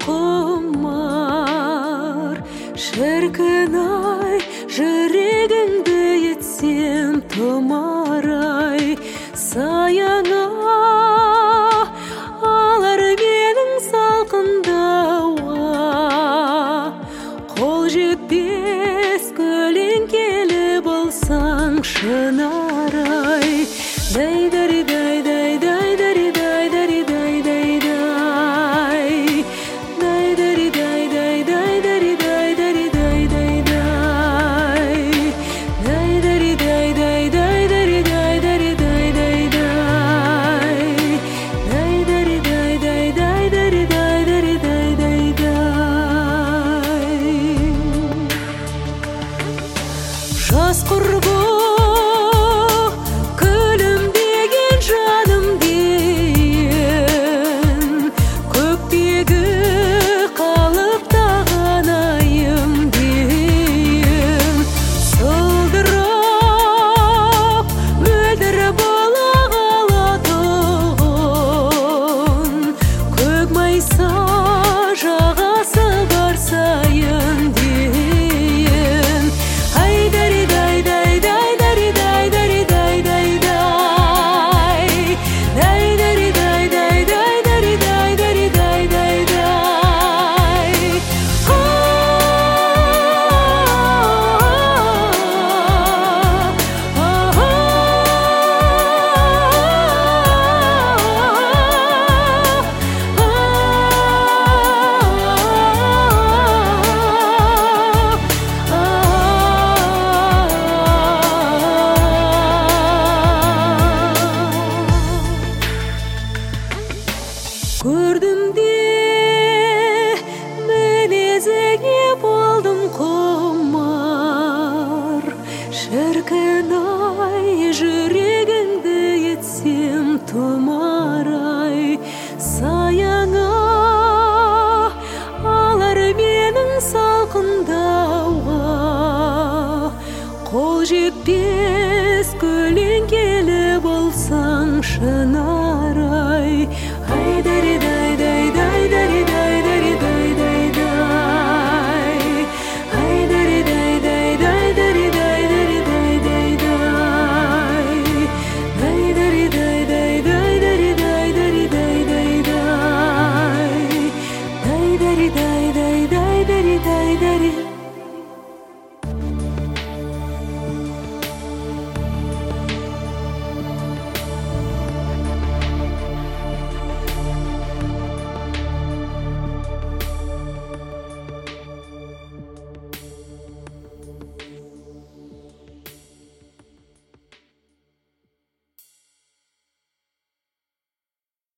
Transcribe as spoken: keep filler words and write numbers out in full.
құмар. Шіркін-ай, жүрегіңді етсем тұмарай. Саяңа алар менің салқындауға, қол жетпес көлеңкелі болсаң шынарай. Дай-дай, дай-дай, дай-дай, дай-дай, дай-дай, дай. Дай-дай, дай-дай, дай-дай, дай-дай, дай-дай, дай. Дай-дай, дай-дай, дай-дай, дай-дай, дай-дай, дай. Дай-дай, дай-дай, дай-дай, дай-дай, дай-дай, дай. Жас құрбы көрдім де мінезіңе болдым құмар. Шіркін-ай, жүрегіңді етсем тұмарай. Саяңа алар менің салқындауға, қол жетпес көлеңкелі болсаң шынарай.